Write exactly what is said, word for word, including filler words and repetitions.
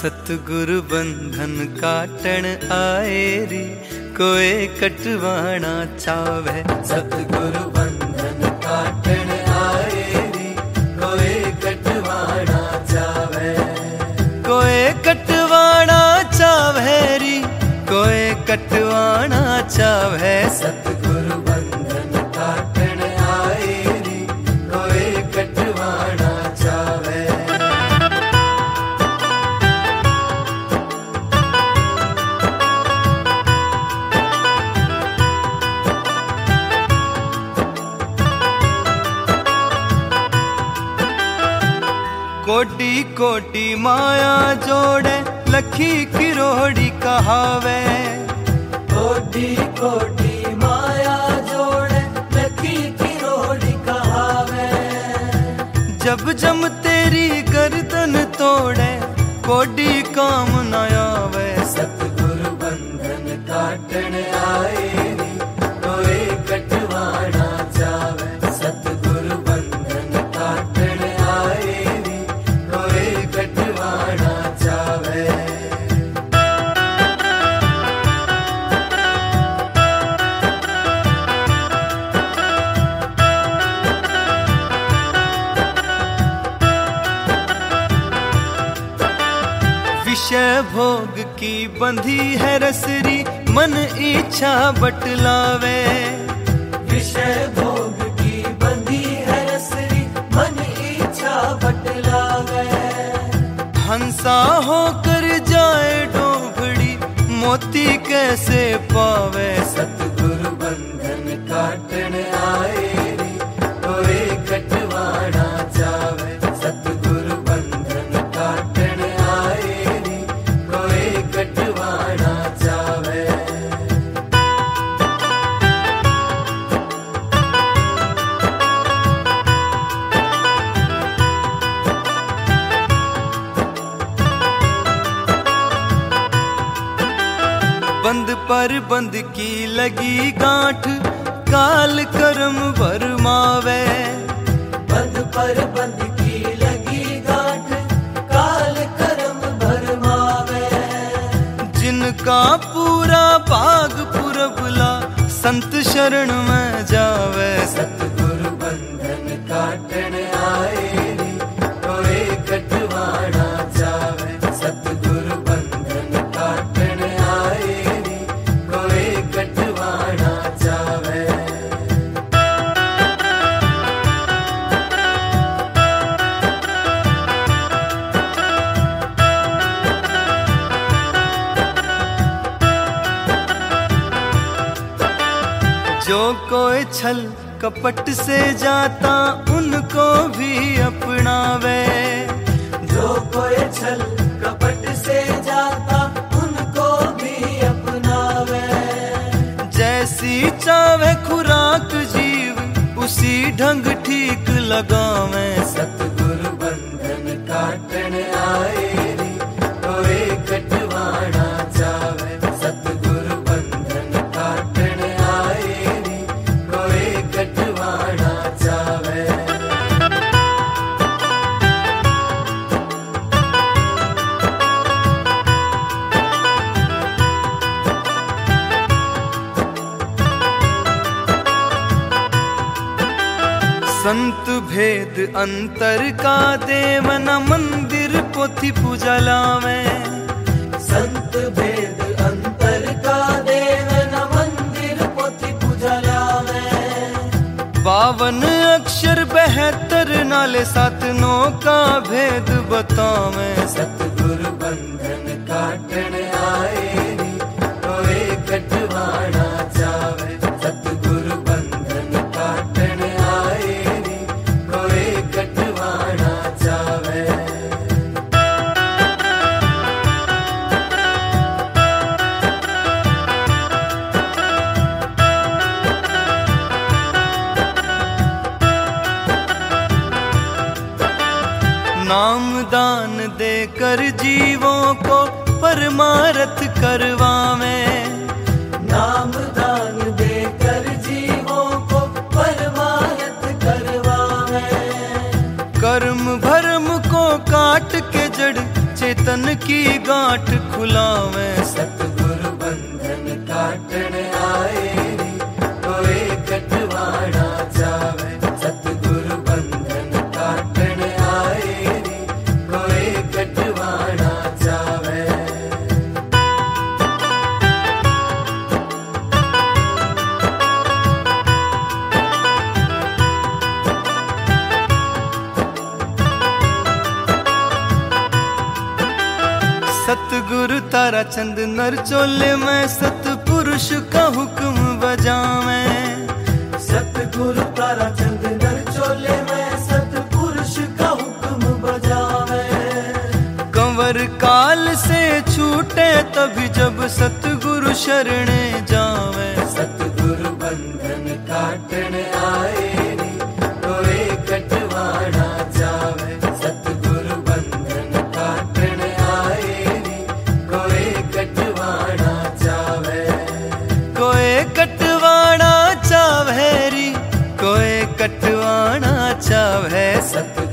सतगुरु बंधन काटन आए री, कोई कटवाना चावे। सतगुरु बंधन काटन आए री, कोई कटवाना चावे। कोई कटवाना चावे री, कोई कटवाना चावे। सतगुरु बंधन काटन आए री, कोई कटवाना चावे। कोटि कोटि माया जोड़े, लखी किरोड़ी कहावे। कोटि कोटि माया जोड़े, लखी किरोड़ी कहावे। जब जम तेरी गर्दन तोड़े, कोडी काम न आवे। सतगुरु बंधन काटन आए री, कोई कटवाना चावे। सतगुरु बंधन काटन आए री, कोई कटवाना चावे। विषय भोग की बंधी है रसरी, मन इच्छा बटलावे। विषय भोग की बंधी है रसरी, मन इच्छा बटलावे। हंसा होकर जाए डोभड़ी, मोती कैसे पावे। सतगुरु बंधन काटन आए री, कोई कटवाना चावे। सतगुरु बंधन काटन आए री, कोई कटवाना चावे। बंद पर बंद की लगी गांठ, काल कर्म भरमावे। बंद पर बंद की लगी गांठ, काल कर्म भरमावे। जिनका पूरा भाग पुरबला, संत शरण में जावे। सतगुरु बंधन काटन आए री, कोई कटवाना चावे। सतगुरु बंधन काटन आए री, कोई कटवाना चावे। जो कोई छल कपट से जाता, उनको भी अपनावे। जो कोई छल कपट से जाता, उनको भी अपनावे। जैसी चावे खुराक जीव, उसी ढंग ठीक लगावे। सतगुरु बंधन काटन आए री, कोई कटवाना चावे। सतगुरु बंधन काटन आए री, कोई कटवाना चावे। संत भेद अंतर का देवन, मंदिर पोथी पूजा लावे। संत भेद अंतर का देवन, मंदिर पोथी पूजा लावे। बावन अक्षर बहत्तर नाले, सात नौ का भेद बतावे। सतगुरु बंधन काटन आए री, कोई कटवाना चावे। सतगुरु बंधन काटन आए री, कोई कटवाना चावे। नाम दान देकर जीवों को परमार्थ करवावे। नाम दान देकर जीवों को परमार्थ करवावे। कर्म भरम को काट के जड़, तन की गांठ खुलावे। सतगुरु बंधन काटन आए री कोई कटवाना चावे। सतगुरु बंधन काटन आए री कोई कटवाना चावे। सतगुरु तारा चंद नर चोले में सतपुरुष का हुक्म बजावे। सतगुरु तारा चंद नर चोले में सतपुरुष का हुक्म बजावे। कंवर काल से छूटे तभी जब सतगुरु शरणे जावे। सतगुरु बंधन काटन आए री कोई कटवाना चावे। सतगुरु बंधन काटन आए री कोई कटवाना चावे। कोई कटवाना चावे री कोई कटवाना चावे। सतगुरु